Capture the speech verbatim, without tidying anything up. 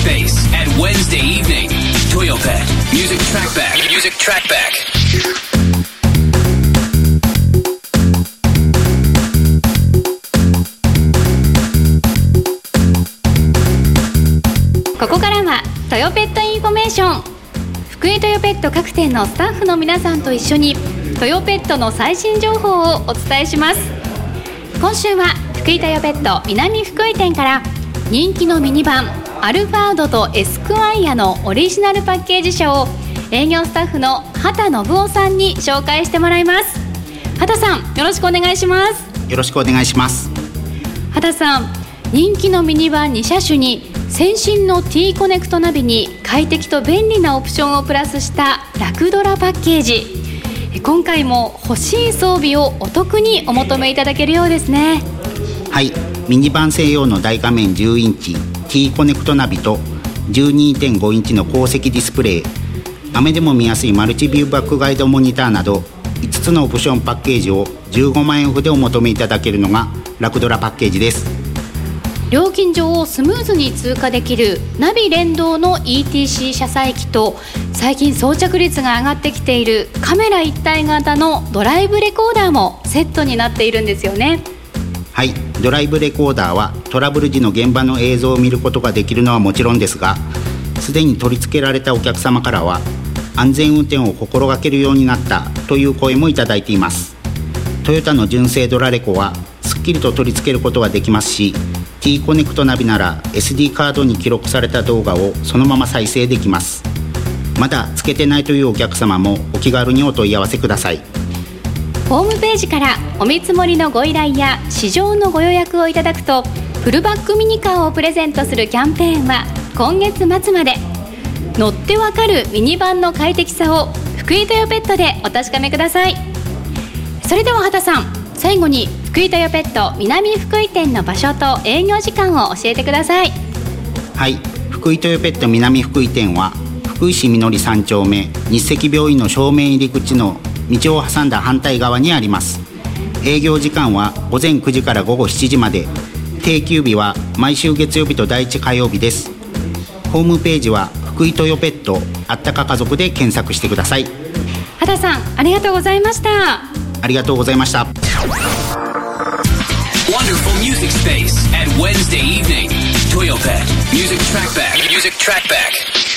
Space at Wednesday evening. Toyopet Music Trackback. Music Trackback. ここからはトヨペットインフォメーション。福井トヨペット各店のスタッフの皆さんと一緒にトヨペットの最新情報をお伝えします。今週は福井トヨペット南福井店から人気のミニバンアルファードとエスクワイアのオリジナルパッケージ車を営業スタッフの畑信夫さんに紹介してもらいます。畑さん、よろしくお願いします。 よろしくお願いします。 畑さん、人気のミニバンに車種に先進の T コネクトナビに快適と便利なオプションをプラスしたラクドラパッケージ。今回も欲しい装備をお得にお求めいただけるようですね。 はい、ミニバン専用の大画面じゅうインチ T コネクトナビと じゅうにてんごインチの高積ディスプレイ、雨でも見やすいマルチビューバックガイドモニターなどいつつのオプションパッケージをじゅうごまんえんオフでお求めいただけるのがラクドラパッケージです。 料金所をスムーズに通過できるナビ連動の イーティーシー 車載機と最近装着率が上がってきているカメラ一体型のドライブレコーダーもセットになっているんですよね。 はい、ドライブレコーダーはトラブル時の現場の映像を見ることができるのはもちろんですが、すでに取り付けられたお客様からは安全運転を心がけるようになったという声もいただいています。トヨタの純正ドラレコはすっきりと取り付けることができますし、 T コネクトナビなら エスディー カードに記録された動画をそのまま再生できます。まだ付けてないというお客様もお気軽にお問い合わせください。 ホームページからお見積もりのご依頼や試乗のご予約をいただくとフルバックミニカーをプレゼントするキャンペーンは今月末まで。乗ってわかるミニバンの快適さを福井トヨペットでお確かめください。それでは畑さん、最後に福井トヨペット南福井店の場所と営業時間を教えてください。 はい、福井トヨペット南福井店は福井市みのりさん丁目日赤病院の正面入り口の道を挟んだ反対側にあります。営業時間は午前くじから午後しちじまで、定休日は毎週月曜日とだいいち火曜日です。ホームページは福井トヨペットあったか家族で検索してください。 畑さん、ありがとうございました。 ありがとうございました。 Wonderful Music Space at Wednesday evening. Toyopet Music Trackback. Music Trackback.